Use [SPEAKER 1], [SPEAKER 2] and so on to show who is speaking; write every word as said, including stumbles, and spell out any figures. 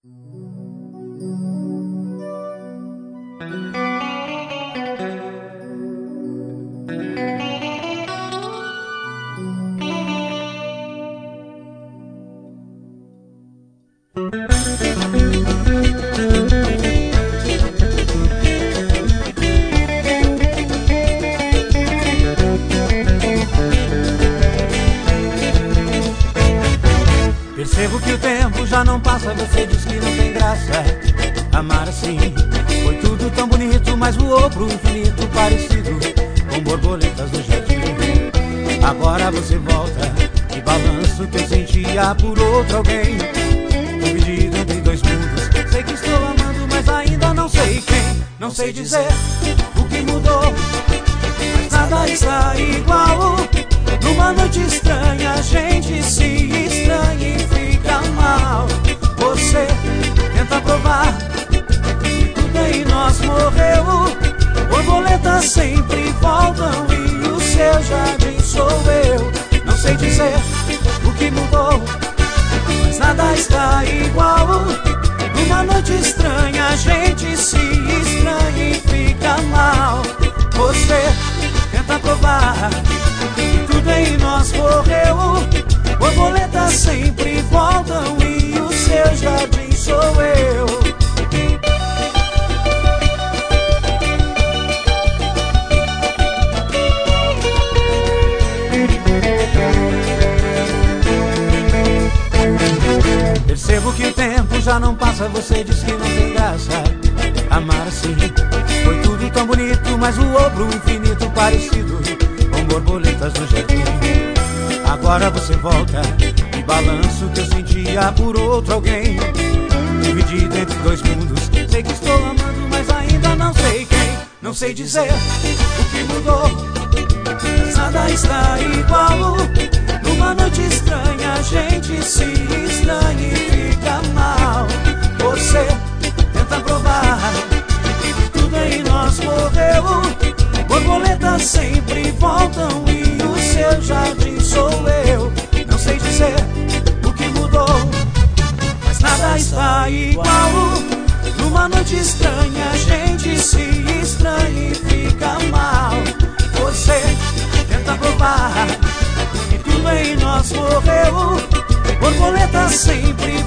[SPEAKER 1] Percebo que o tempo já não passa, você diz que não tem graça. Amar assim foi tudo tão bonito, mas voou pro infinito, parecido com borboletas do jardim. Agora você volta e balança o que eu sentia por outro alguém. Dividido entre dois mundos, sei que estou amando, mas ainda não sei quem. Não sei dizer o que mudou, mas nada está igual. Numa noite estranha a gente se estranha e fica mal. Você tenta provar que tudo em nós morreu. Borboletas sempre voltam e o seu jardim sou eu. Não sei dizer o que mudou, mas nada está igual. Numa noite estranha a gente se estranha e fica mal. Você tenta provar que tudo em nós morreu. Borboletas sempre voltam e o seu jardim sou eu. Percebo que o tempo já não passa, você diz que não tem graça. Amar assim foi tudo tão bonito, mas voou pro infinito, parecido com borboletas no jardim. Agora você volta e balança o que eu sentia por outro alguém. Dividido entre dois mundos, sei que estou amando, mas ainda não sei quem. Não sei dizer o que mudou, mas nada está igual. Numa noite estranha a gente se estranha e fica mal. Você tenta provar que tudo em nós morreu. Borboletas sempre voltam e o seu jardim sou eu. Não sei dizer o que mudou, mas nada está igual. Numa noite estranha a gente se estranha e fica mal. Você tenta provar que tudo em nós morreu. Borboletas sempre